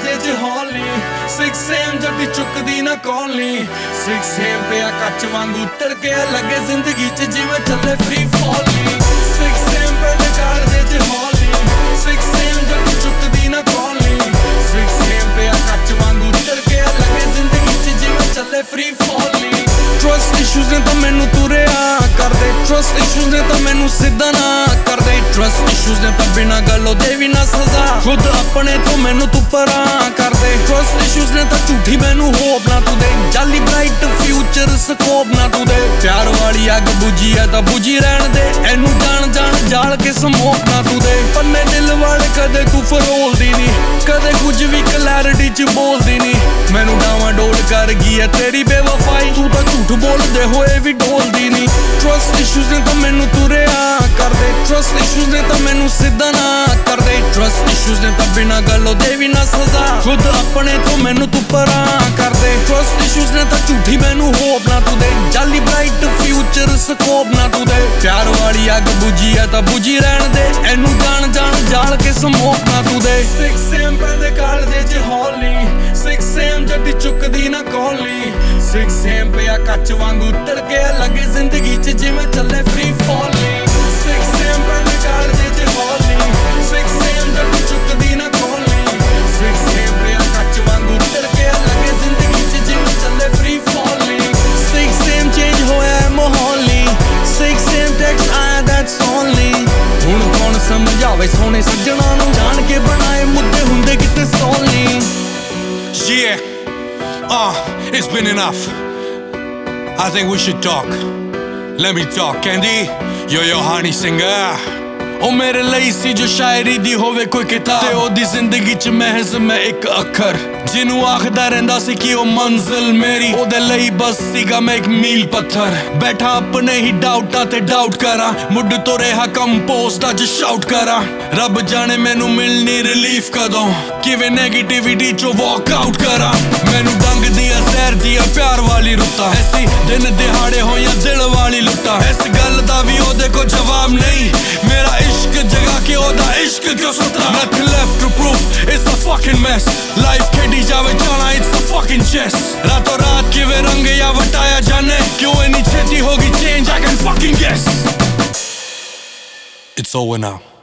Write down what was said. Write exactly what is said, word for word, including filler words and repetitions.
ਦੇ ਜਹੌਲੀ six aim ਜੱਟੀ ਚੁੱਕਦੀ ਨਾ ਕੌਲੀ ਸਿਕਸ ਏਮ ਪਿਆ ਕੱਚ ਵਾਂਗੂ ਤੜਕੇ ਲੱਗੇ ਜ਼ਿੰਦਗੀ ਚ ਜਿਵੇਂ ਚੱਲੇ ਫ੍ਰੀ ਫਾਲੀ ਸਿਕਸ ਏਮ ਪਿਆ ਕਾਰ ਦੇ ਜਹੌਲੀ ਸਿਕਸ ਏਮ ਜੱਟੀ ਚੁੱਕਦੀ ਨਾ ਕੌਲੀ ਸਿਕਸ ਏਮ ਪਿਆ ਕੱਚ ਵਾਂਗੂ ਤੜਕੇ ਲੱਗੇ ਜ਼ਿੰਦਗੀ ਚ ਜਿਵੇਂ ਚੱਲੇ ਫ੍ਰੀ ਫਾਲੀ ਟਰਸਟ ਇਸ਼ੂਜ਼ ਨੇ ਤਾਂ ਮੈਨੂੰ ਤੁਰਿਆ ਕਰਦੇ ਟਰਸਟ ਇਸ਼ੂਜ਼ ਨੇ ਤਾਂ ਮੈਨੂੰ ਸਿੱਧਾ ਨਾ ਕਰਦੇ ਟਰਸਟ ਇਸ਼ੂਜ਼ ਨੇ ਤਾਂ ਬਿਨਾਂ ਗੱਲੋਂ ਦੇ ਵੀ ਨਾ ਸਜ਼ਾ ਖੁਦ ਆਪਣੇ ਤੋਂ ਮੈਨੂੰ ਤੂੰ ਪਰਾਂ ਕਰਦੇ ਟਰਸਟ ਇਸ਼ੂਜ਼ ਨੇ ਤਾਂ ਝੂਠੀ ਮੈਨੂੰ ਹੋਪ ਨਾ ਤੂੰ ਦੇ ਜਾਲੀ ਬ੍ਰਾਈਟ ਫਿਊਚਰ ਸਕੋਪ ਨਾ ਤੂੰ ਦੇ ਪਿਆਰ ਵਾਲੀ ਅੱਗ ਬੁਝੀ ਐ ਤਾਂ ਬੁਝੀ ਰਹਿਣ ਦੇ ਇਹਨੂੰ ਜਾਣ ਜਾਣ ਜਾਲ ਕੇ ਸਮੋਕ ਨਾ ਤੂੰ ਦੇ ਪੰਨੇ ਦਿਲ ਵਾਲੇ ਕਦੇ ਤੂੰ ਫਰੋਲਦੀ ਨੀ ਕਦੇ ਕੁਝ ਵੀ ਕਲੈਰਿਟੀ ਚ ਬੋਲਦੀ ਨੀ ਮੈਨੂੰ ਡਾਵਾਂ ਡੋਲ ਕਰ ਗਈ ਐ ਤੇਰੀ ਬੇਵਫਾਈ ਤੂੰ ਤਾਂ ਝੂਠ ਬੋਲਦੇ ਹੋਏ ਵੀ ਡੋਲਦੀ ਨੀ ਟਰਸਟ ਇਸ਼ੂਜ਼ ਨੇ ਤਾਂ ਮੈਨੂੰ ਤੁਰਿਆ ਕਰਦੇ ਟਰਸਟ ਇਸ਼ੂਜ਼ ਨੇ ਤਾਂ ਮੈਨੂੰ ਸਿੱਧਾ ਨਾ ਕਰਦੇ ਟਰਸਟ ਇਸ਼ੂਜ਼ ਨੇ ਤਾਂ ਬਿਨਾਂ ਗੱਲੋਂ ਦੇ ਵੀ ਨਾ ਸਜ਼ਾ ਖੁਦ ਆਪਣੇ ਤੋਂ ਮੈਨੂੰ ਤੂੰ ਪਰਾਂ ਕਰਦੇ ਟਰਸਟ ਇਸ਼ੂਜ਼ ਨੇ ਤਾਂ ਝੂਠੀ ਮੈਨੂੰ ਹੋਪ ਨਾ ਤੂੰ ਦੇ ਜਾਲੀ ਬ੍ਰਾਈਟ ਫਿਊਚਰ ਸਕੋਪ ਨਾ ਤੂੰ ਦੇ ਪਿਆਰ ਵਾਲੀ ਅੱਗ ਬੁਝੀ ਐ ਤਾਂ ਬੁਝੀ ਰਹਿਣ ਦੇ ਇਹਨੂੰ ਜਾਣ ਜਾਣ ਜਾਲ ਕੇ ਸਮੋਕ ਨਾ ਤੂੰ ਦੇ ਸਿਕਸ ਏਮ ਪੈਂਦੇ ਕਾਲ ਦੇ ਜਹੌਲੀ ਸਿਕਸ ਏਮ ਜੱਟੀ ਚੁੱਕਦੀ ਨਾ ਕੌਲੀ ਸਿਕਸ ਏਮ ਪਿਆ ਕੱਚ ਵਾਂਗੂ ਤੜਕੇ ਲੱਗੇ ਜ਼ਿੰਦਗੀ ਚ ਜਿਵੇਂ ਚੱਲੇ ਫ੍ਰੀ ਫਾਲੀ ਸਿਕਸ ਏਮ ਪੈਂਦੇ ਕਾਲ ਦੇ ਜਹੌਲੀ ਸਿਕਸ ਏਮ ਜੱਟੀ ਚੁੱਕਦੀ ਨਾ ਕੌਲੀ ਸਿਕਸ ਏਮ ਪਿਆ ਕੱਚ ਵਾਂਗੂ ਤੜਕੇ ਲੱਗੇ ਜ਼ਿੰਦਗੀ ਚ ਜਿਵੇਂ ਚੱਲੇ ਫ੍ਰੀ ਫਾਲੀ ਸਿਕਸ ਏਮ ਚੇਂਜ ਹੋਇਆ ਮਾਹੌਲੀ ਸਿਕਸ ਏਮ ਟੈਕਸ ਆਇਆ ਦੈਟਸ ਓਨਲੀ ਹੁਣ ਕੌਣ ਸਮਝਾਵੇ ਸੋਹਣੇ ਸੱਜਣਾ ਨੂੰ ਜਾਣ ਕੇ ਬਣਾਏ ਮੁੱਦੇ ਹੁੰਦੇ ਕਿਤੇ ਸੋਲੀ Yeah, uh, it's been enough. I think we should talk. Let me talk, Candy. Yo, yo, honey singer. ਉਹ ਮੇਰੇ ਲਈ ਸੀ ਜੋ ਸ਼ਾਇਰੀ ਦੀ ਹੋਵੇ ਕੋਈ ਕਿਤਾਬ ਤੇ ਉਹਦੀ ਜ਼ਿੰਦਗੀ ਚ ਮਹਿਜ਼ ਮੈਂ ਇੱਕ ਅੱਖਰ ਜਿਹਨੂੰ ਆਖਦਾ ਰਹਿੰਦਾ ਸੀ ਕਿ ਉਹ ਮੰਜ਼ਿਲ ਮੇਰੀ ਉਹਦੇ ਲਈ ਬਸ ਸੀਗਾ ਮੈਂ ਇੱਕ ਮੀਲ ਪੱਥਰ ਬੈਠਾ ਆਪਣੇ ਹੀ ਡਾਊਟਾਂ ਤੇ ਡਾਊਟ ਕਰਾਂ ਮੁੱਢ ਤੋਂ ਰਿਹਾ ਕੰਪੋਸਟ ਅੱਜ ਸ਼ਾਊਟ ਕਰਾਂ ਰੱਬ ਜਾਣੇ ਮੈਨੂੰ ਮਿਲਣੀ ਰਿਲੀਫ ਕਦੋਂ ਕਿਵੇਂ ਨੈਗੇਟਿਵਿਟੀ ਚੋਂ ਵਾਕ ਆਊਟ ਕਰਾਂ ਮੈਨੂੰ ਡੰਗਦੀ ਆ ਜ਼ਹਿਰ ਦੀਆਂ ਪਿਆਰ ਵਾਲੀ ਰੁੱਤਾਂ ਐਸੀ ਦਿਨ ਦਿਹਾੜੇ ਹੋਈਆਂ ਦਿਲ ਵਾਲੀ ਲੁੱਟਾਂ ਇਸ ਗੱਲ ਦਾ ਵੀ ਉਹਦੇ ਕੋਲ ਜਵਾਬ ਨਹੀਂ ਮੇਰਾ ਇਸ਼ਕ ਜਗਾ ਕੇ ਉਹਦਾ ਇਸ਼ਕ ਕਿਉਂ ਸੁੱਤਾ Nothing left to prove, it's a fucking mess Life ਖੇਡੀ ਜਾਵੇ ਜਾਣਾ, it's a fucking chess ਰਾਤੋਂ ਰਾਤ ਕਿਵੇਂ ਰੰਗ ਜਾਂ ਵਟਾਇਆ ਜਾਣੇ ਕਿਉਂ ਇੰਨੀ ਛੇਤੀ ਹੋ ਗਈ change, I can fucking guess It's over now.